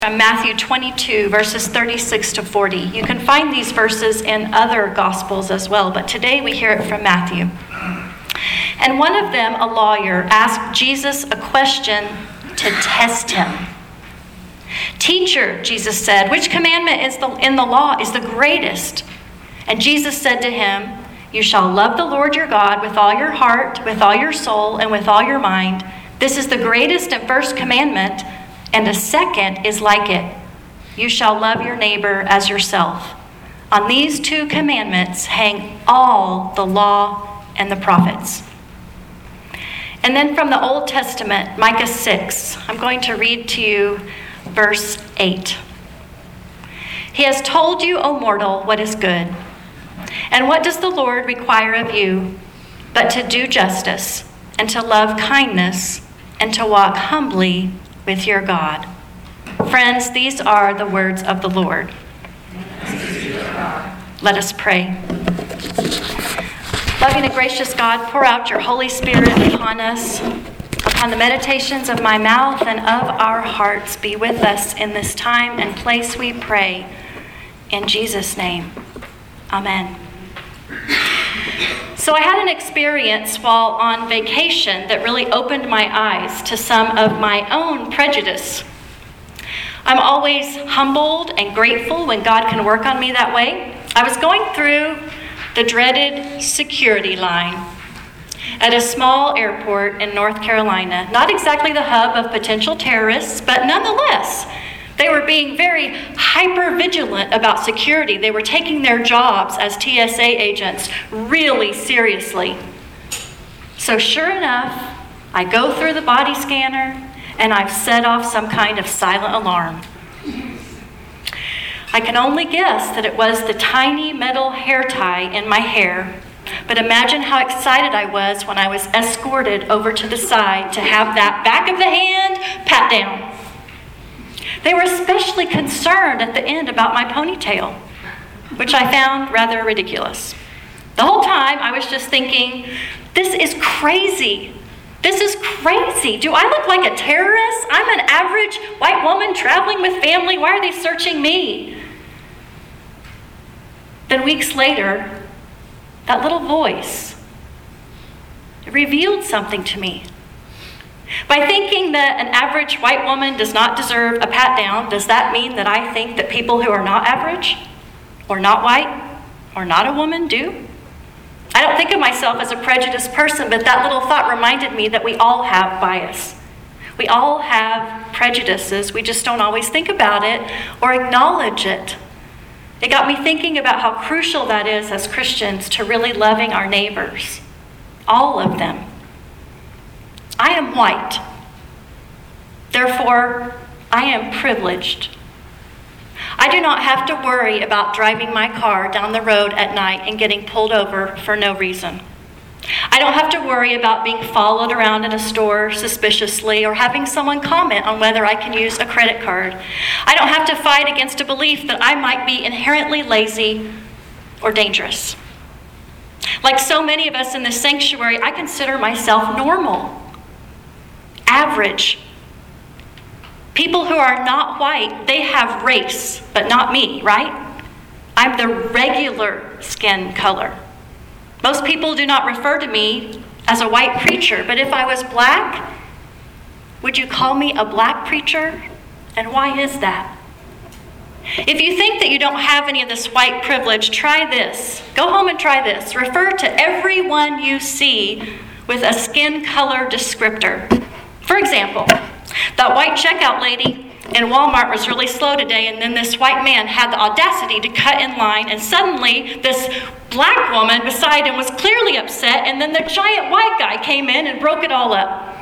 From Matthew 22, verses 36 to 40. You can find these verses in other Gospels as well, but today we hear it from Matthew. And one of them, a lawyer, asked Jesus a question to test him. "Teacher," Jesus said, "which commandment in the law is the greatest?" And Jesus said to him, "You shall love the Lord your God with all your heart, with all your soul, and with all your mind. This is the greatest and first commandment. And a second is like it. You shall love your neighbor as yourself. On these two commandments hang all the law and the prophets." And then from the Old Testament, Micah 6, I'm going to read to you verse 8. "He has told you, O mortal, what is good. And what does the Lord require of you but to do justice and to love kindness and to walk humbly with your God?" Friends, these are the words of the Lord. Let us pray. Loving and gracious God, pour out your Holy Spirit upon us, upon the meditations of my mouth and of our hearts. Be with us in this time and place, we pray. In Jesus' name, amen. So I had an experience while on vacation that really opened my eyes to some of my own prejudice. I'm always humbled and grateful when God can work on me that way. I was going through the dreaded security line at a small airport in North Carolina. Not exactly the hub of potential terrorists, but nonetheless, they were being very hyper-vigilant about security. They were taking their jobs as TSA agents really seriously. So sure enough, I go through the body scanner and I've set off some kind of silent alarm. I can only guess that it was the tiny metal hair tie in my hair, but imagine how excited I was when I was escorted over to the side to have that back of the hand pat down. They were especially concerned at the end about my ponytail, which I found rather ridiculous. The whole time I was just thinking, this is crazy. This is crazy. Do I look like a terrorist? I'm an average white woman traveling with family. Why are they searching me? Then weeks later, that little voice, it revealed something to me. By thinking that an average white woman does not deserve a pat down, does that mean that I think that people who are not average, or not white, or not a woman do? I don't think of myself as a prejudiced person, but that little thought reminded me that we all have bias. We all have prejudices. We just don't always think about it or acknowledge it. It got me thinking about how crucial that is as Christians to really loving our neighbors, all of them. I am white. Therefore, I am privileged. I do not have to worry about driving my car down the road at night and getting pulled over for no reason. I don't have to worry about being followed around in a store suspiciously or having someone comment on whether I can use a credit card. I don't have to fight against a belief that I might be inherently lazy or dangerous. Like so many of us in this sanctuary, I consider myself normal. Average. People who are not white, they have race, but not me, right? I'm the regular skin color. Most people do not refer to me as a white preacher, but if I was black, would you call me a black preacher? And why is that? If you think that you don't have any of this white privilege, try this. Go home and try this. Refer to everyone you see with a skin color descriptor. For example, that white checkout lady in Walmart was really slow today, and then this white man had the audacity to cut in line, and suddenly this black woman beside him was clearly upset, and then the giant white guy came in and broke it all up.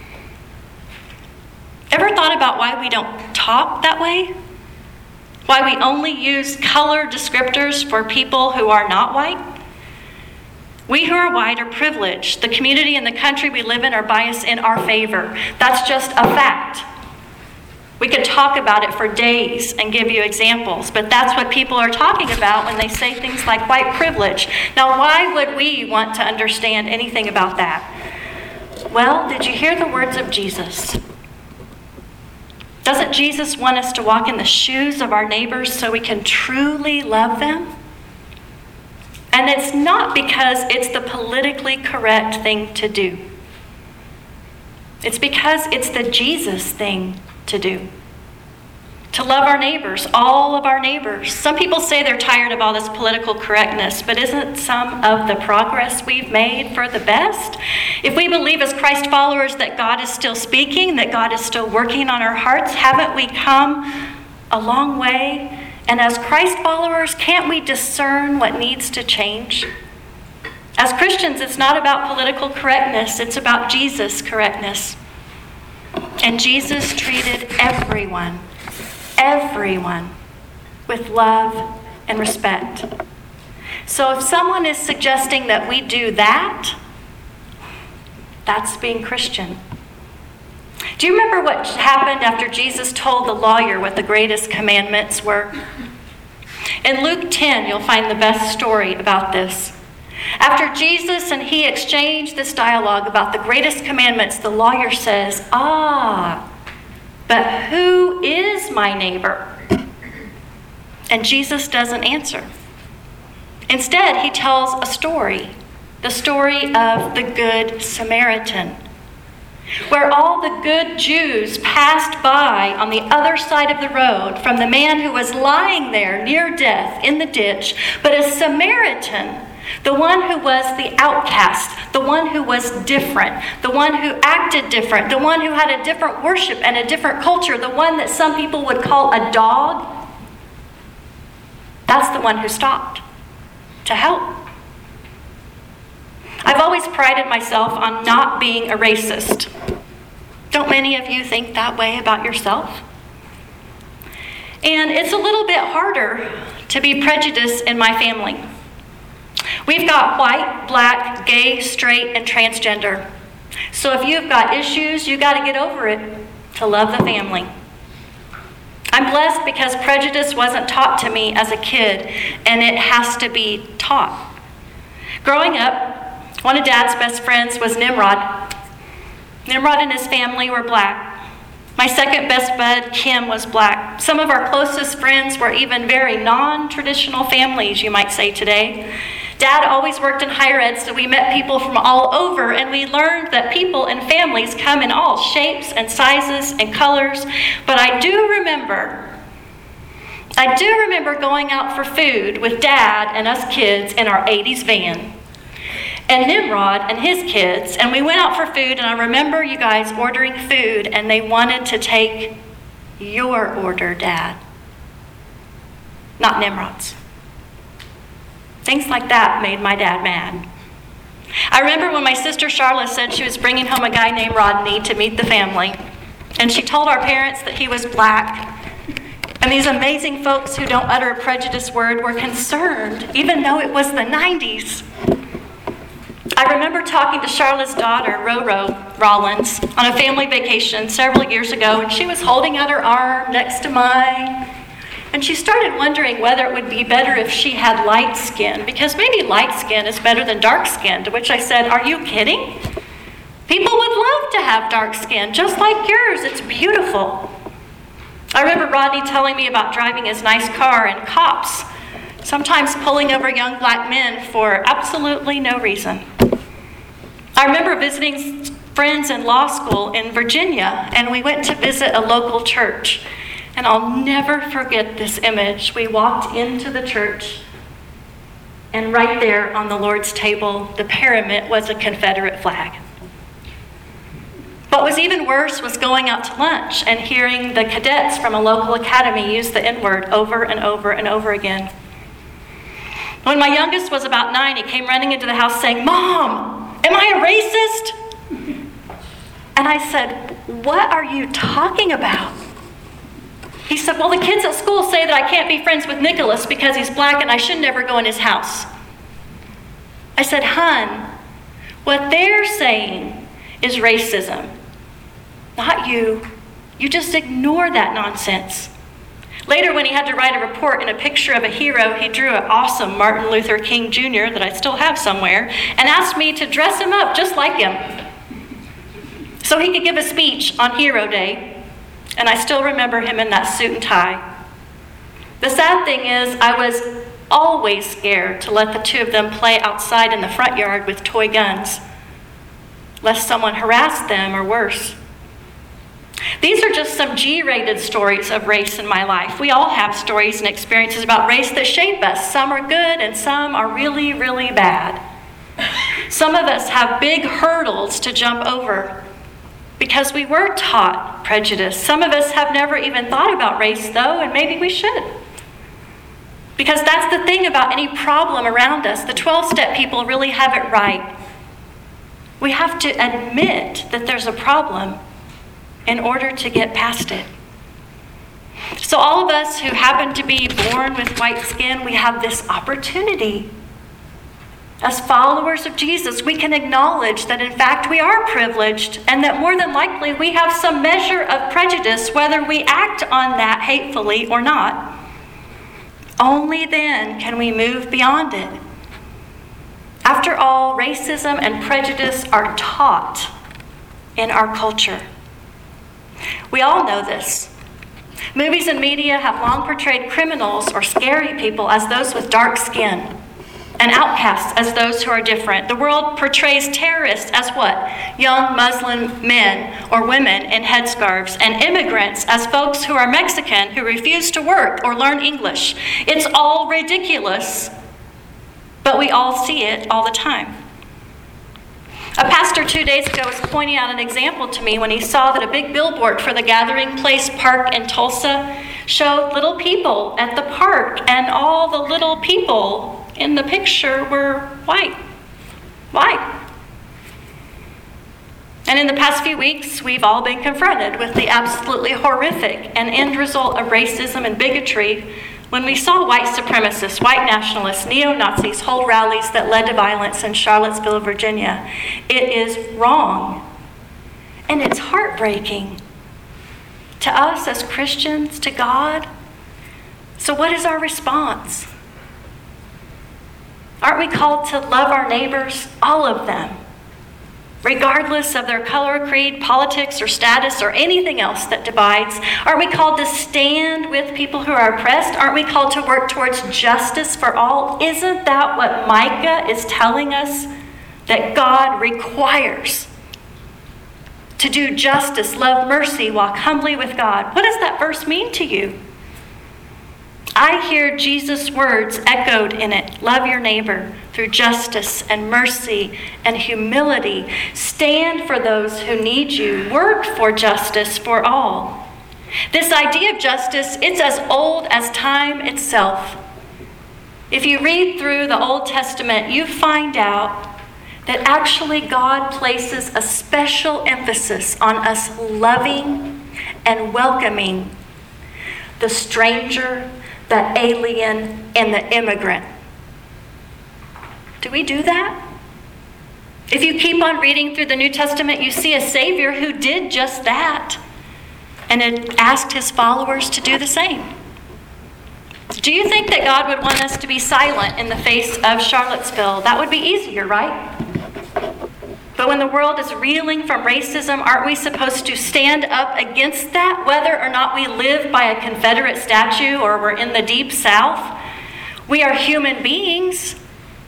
Ever thought about why we don't talk that way? Why we only use color descriptors for people who are not white? We who are white are privileged. The community and the country we live in are biased in our favor. That's just a fact. We could talk about it for days and give you examples, but that's what people are talking about when they say things like white privilege. Now, why would we want to understand anything about that? Well, did you hear the words of Jesus? Doesn't Jesus want us to walk in the shoes of our neighbors so we can truly love them? And it's not because it's the politically correct thing to do. It's because it's the Jesus thing to do. To love our neighbors, all of our neighbors. Some people say they're tired of all this political correctness, but isn't some of the progress we've made for the best? If we believe as Christ followers that God is still speaking, that God is still working on our hearts, haven't we come a long way? And as Christ followers, can't we discern what needs to change? As Christians, it's not about political correctness, it's about Jesus' correctness. And Jesus treated everyone with love and respect. So if someone is suggesting that we do that, that's being Christian. Do you remember what happened after Jesus told the lawyer what the greatest commandments were? In Luke 10, you'll find the best story about this. After Jesus and he exchanged this dialogue about the greatest commandments, the lawyer says, but who is my neighbor? And Jesus doesn't answer. Instead, he tells a story, the story of the Good Samaritan, where all the good Jews passed by on the other side of the road from the man who was lying there near death in the ditch, but a Samaritan, the one who was the outcast, the one who was different, the one who acted different, the one who had a different worship and a different culture, the one that some people would call a dog, that's the one who stopped to help. I've always prided myself on not being a racist. Don't many of you think that way about yourself? And it's a little bit harder to be prejudiced in my family. We've got white, black, gay, straight, and transgender. So if you've got issues, you got to get over it to love the family. I'm blessed because prejudice wasn't taught to me as a kid, and it has to be taught. Growing up, one of Dad's best friends was Nimrod. Nimrod and his family were black. My second best bud, Kim, was black. Some of our closest friends were even very non-traditional families, you might say today. Dad always worked in higher ed, so we met people from all over, and we learned that people and families come in all shapes and sizes and colors. But I do remember going out for food with Dad and us kids in our 80s van, and Nimrod and his kids, and we went out for food, and I remember you guys ordering food, and they wanted to take your order, Dad, not Nimrod's. Things like that made my dad mad. I remember when my sister Charlotte said she was bringing home a guy named Rodney to meet the family, and she told our parents that he was black. And these amazing folks who don't utter a prejudiced word were concerned, even though it was the 90s. I remember talking to Charlotte's daughter, Roro Rollins, on a family vacation several years ago, and she was holding out her arm next to mine. And she started wondering whether it would be better if she had light skin, because maybe light skin is better than dark skin, to which I said, "Are you kidding? People would love to have dark skin, just like yours. It's beautiful." I remember Rodney telling me about driving his nice car and cops sometimes pulling over young black men for absolutely no reason. I remember visiting friends in law school in Virginia, and we went to visit a local church. And I'll never forget this image. We walked into the church, and right there on the Lord's table, the pyramid was a Confederate flag. What was even worse was going out to lunch and hearing the cadets from a local academy use the N-word over and over and over again. When my youngest was about 9, he came running into the house saying, "Mom, am I a racist?" And I said, "What are you talking about?" He said, "Well, the kids at school say that I can't be friends with Nicholas because he's black and I should never go in his house." I said, "Hun, what they're saying is racism, not you. You just ignore that nonsense." Later, when he had to write a report and a picture of a hero, he drew an awesome Martin Luther King Jr. that I still have somewhere and asked me to dress him up just like him so he could give a speech on Hero Day. And I still remember him in that suit and tie. The sad thing is, I was always scared to let the two of them play outside in the front yard with toy guns, lest someone harassed them or worse. These are just some G-rated stories of race in my life. We all have stories and experiences about race that shape us. Some are good and some are really, really bad. Some of us have big hurdles to jump over because we were taught prejudice. Some of us have never even thought about race, though, and maybe we should. Because that's the thing about any problem around us. The 12-step people really have it right. We have to admit that there's a problem in order to get past it. So all of us who happen to be born with white skin, we have this opportunity. As followers of Jesus, we can acknowledge that in fact we are privileged and that more than likely we have some measure of prejudice, whether we act on that hatefully or not. Only then can we move beyond it. After all, racism and prejudice are taught in our culture. We all know this. Movies and media have long portrayed criminals or scary people as those with dark skin, and outcasts as those who are different. The world portrays terrorists as what? Young Muslim men or women in headscarves, and immigrants as folks who are Mexican who refuse to work or learn English. It's all ridiculous, but we all see it all the time. A pastor 2 days ago was pointing out an example to me when he saw that a big billboard for the Gathering Place Park in Tulsa showed little people at the park, and all the little people in the picture were white. White. And in the past few weeks, we've all been confronted with the absolutely horrific and end result of racism and bigotry when we saw white supremacists, white nationalists, neo-Nazis hold rallies that led to violence in Charlottesville, Virginia. It is wrong. And it's heartbreaking to us as Christians, to God. So what is our response? Aren't we called to love our neighbors, all of them, regardless of their color, creed, politics, or status, or anything else that divides? Aren't we called to stand with people who are oppressed? Aren't we called to work towards justice for all? Isn't that what Micah is telling us that God requires? To do justice, love mercy, walk humbly with God. What does that verse mean to you? I hear Jesus' words echoed in it. Love your neighbor through justice and mercy and humility. Stand for those who need you. Work for justice for all. This idea of justice, it's as old as time itself. If you read through the Old Testament, you find out that actually God places a special emphasis on us loving and welcoming the stranger, the alien, and the immigrant. Do we do that? If you keep on reading through the New Testament, you see a Savior who did just that and had asked his followers to do the same. Do you think that God would want us to be silent in the face of Charlottesville? That would be easier, right? But when the world is reeling from racism, aren't we supposed to stand up against that, whether or not we live by a Confederate statue or we're in the Deep South? We are human beings.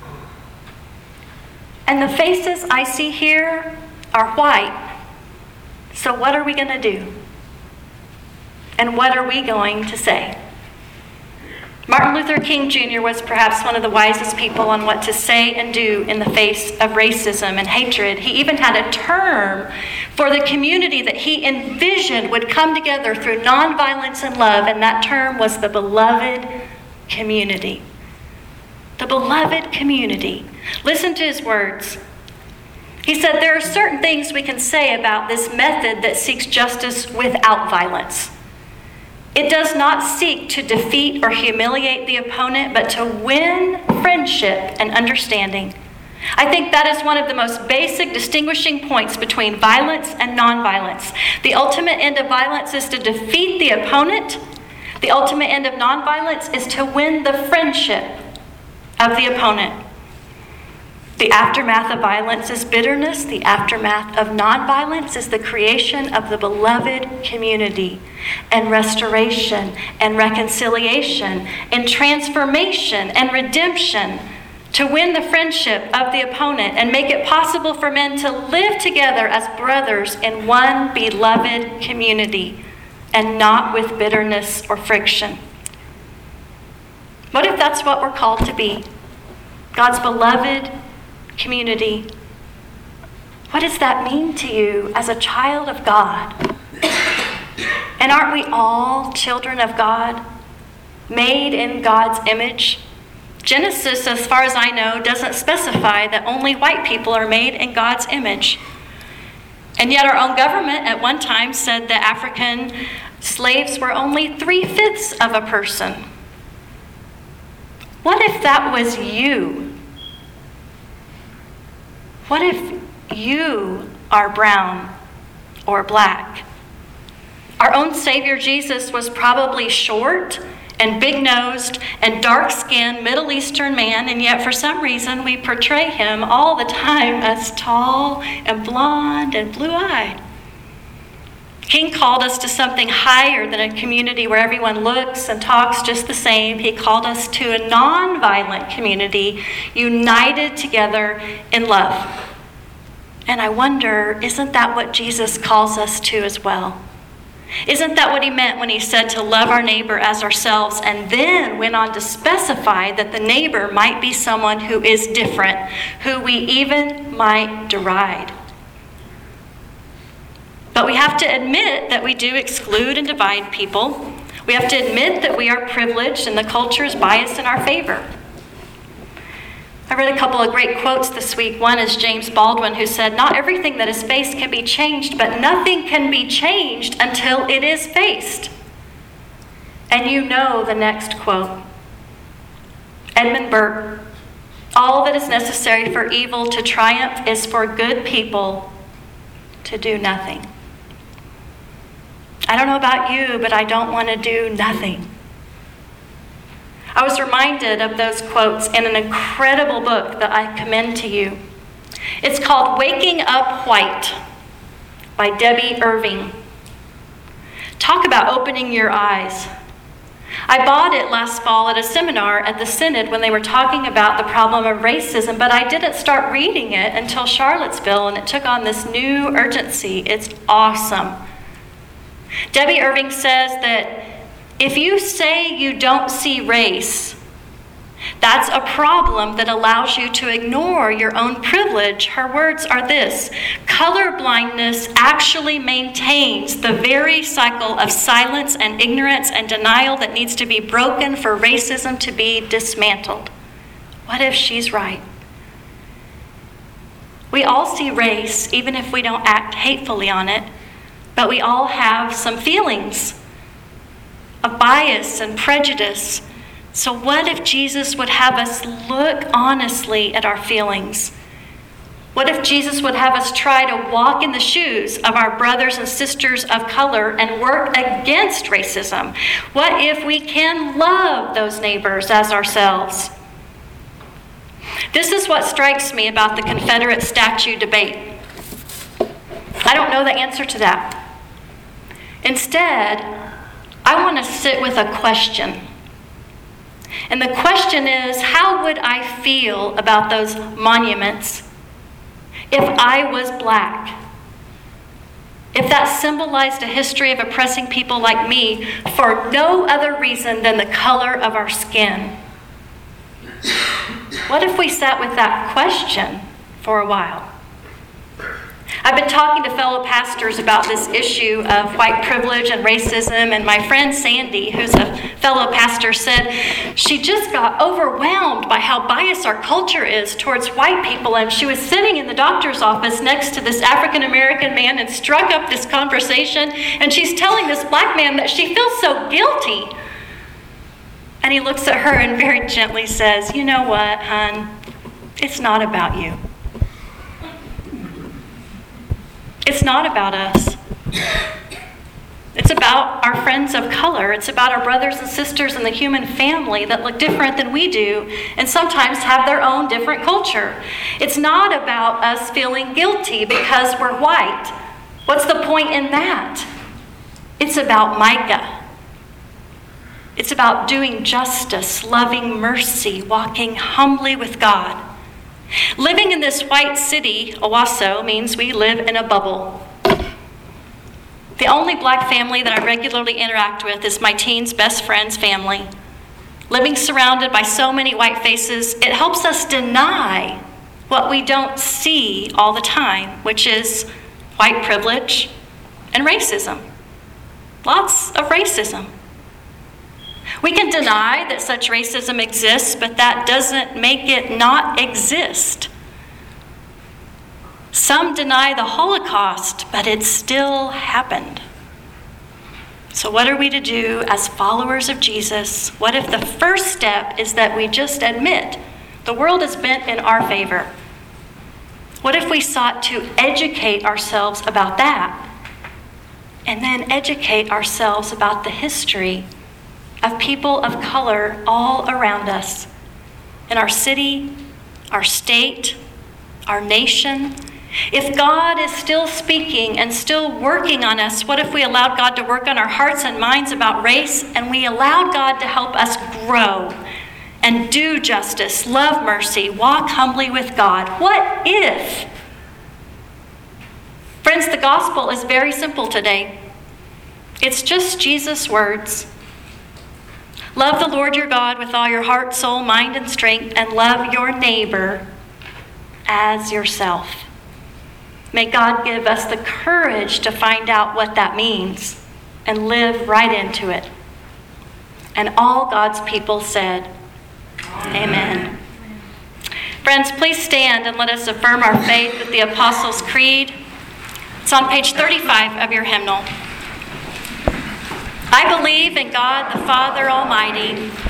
And the faces I see here are white. So what are we going to do? And what are we going to say? Martin Luther King Jr. was perhaps one of the wisest people on what to say and do in the face of racism and hatred. He even had a term for the community that he envisioned would come together through nonviolence and love, and that term was the beloved community. The beloved community. Listen to his words. He said, there are certain things we can say about this method that seeks justice without violence. It does not seek to defeat or humiliate the opponent, but to win friendship and understanding. I think that is one of the most basic distinguishing points between violence and nonviolence. The ultimate end of violence is to defeat the opponent. The ultimate end of nonviolence is to win the friendship of the opponent. The aftermath of violence is bitterness. The aftermath of nonviolence is the creation of the beloved community and restoration and reconciliation and transformation and redemption to win the friendship of the opponent and make it possible for men to live together as brothers in one beloved community and not with bitterness or friction. What if that's what we're called to be? God's beloved community. What does that mean to you as a child of God? And aren't we all children of God, made in God's image? Genesis, as far as I know, doesn't specify that only white people are made in God's image. And yet our own government at one time said that African slaves were only 3/5 of a person. What if that was you? What if you are brown or black? Our own Savior Jesus was probably short and big-nosed and dark-skinned Middle Eastern man, and yet for some reason we portray him all the time as tall and blonde and blue-eyed. King called us to something higher than a community where everyone looks and talks just the same. He called us to a non-violent community, united together in love. And I wonder, isn't that what Jesus calls us to as well? Isn't that what he meant when he said to love our neighbor as ourselves, and then went on to specify that the neighbor might be someone who is different, who we even might deride? But we have to admit that we do exclude and divide people. We have to admit that we are privileged and the culture is biased in our favor. I read a couple of great quotes this week. One is James Baldwin, who said, "Not everything that is faced can be changed, but nothing can be changed until it is faced." And you know the next quote. Edmund Burke, "All that is necessary for evil to triumph is for good people to do nothing." I don't know about you, but I don't want to do nothing. I was reminded of those quotes in an incredible book that I commend to you. It's called Waking Up White by Debbie Irving. Talk about opening your eyes. I bought it last fall at a seminar at the Synod when they were talking about the problem of racism, but I didn't start reading it until Charlottesville, and it took on this new urgency. It's awesome. Debbie Irving says that if you say you don't see race, that's a problem that allows you to ignore your own privilege. Her words are this: color blindness actually maintains the very cycle of silence and ignorance and denial that needs to be broken for racism to be dismantled. What if she's right? We all see race, even if we don't act hatefully on it, but we all have some feelings of bias and prejudice. So what if Jesus would have us look honestly at our feelings? What if Jesus would have us try to walk in the shoes of our brothers and sisters of color and work against racism? What if we can love those neighbors as ourselves? This is what strikes me about the Confederate statue debate. I don't know the answer to that. Instead, I want to sit with a question. And the question is, how would I feel about those monuments if I was black? If that symbolized a history of oppressing people like me for no other reason than the color of our skin? What if we sat with that question for a while? I've been talking to fellow pastors about this issue of white privilege and racism, and my friend Sandy, who's a fellow pastor, said she just got overwhelmed by how biased our culture is towards white people, and she was sitting in the doctor's office next to this African-American man and struck up this conversation, and she's telling this black man that she feels so guilty. And he looks at her and very gently says, "You know what, hon? It's not about you. It's not about us. It's about our friends of color. It's about our brothers and sisters in the human family that look different than we do and sometimes have their own different culture. It's not about us feeling guilty because we're white. What's the point in that? It's about Micah. It's about doing justice, loving mercy, walking humbly with God. Living in this white city, Owasso, means we live in a bubble. The only black family that I regularly interact with is my teen's best friend's family. Living surrounded by so many white faces, it helps us deny what we don't see all the time, which is white privilege and racism. Lots of racism. We can deny that such racism exists, but that doesn't make it not exist. Some deny the Holocaust, but it still happened. So what are we to do as followers of Jesus? What if the first step is that we just admit the world is bent in our favor? What if we sought to educate ourselves about that, and then educate ourselves about the history of people of color all around us, in our city, our state, our nation? If God is still speaking and still working on us, what if we allowed God to work on our hearts and minds about race, and we allowed God to help us grow and do justice, love mercy, walk humbly with God? What if? Friends, the gospel is very simple today. It's just Jesus' words. Love the Lord your God with all your heart, soul, mind, and strength, and love your neighbor as yourself. May God give us the courage to find out what that means and live right into it. And all God's people said, Amen. Friends, please stand and let us affirm our faith with the Apostles' Creed. It's on page 35 of your hymnal. I believe in God the Father Almighty,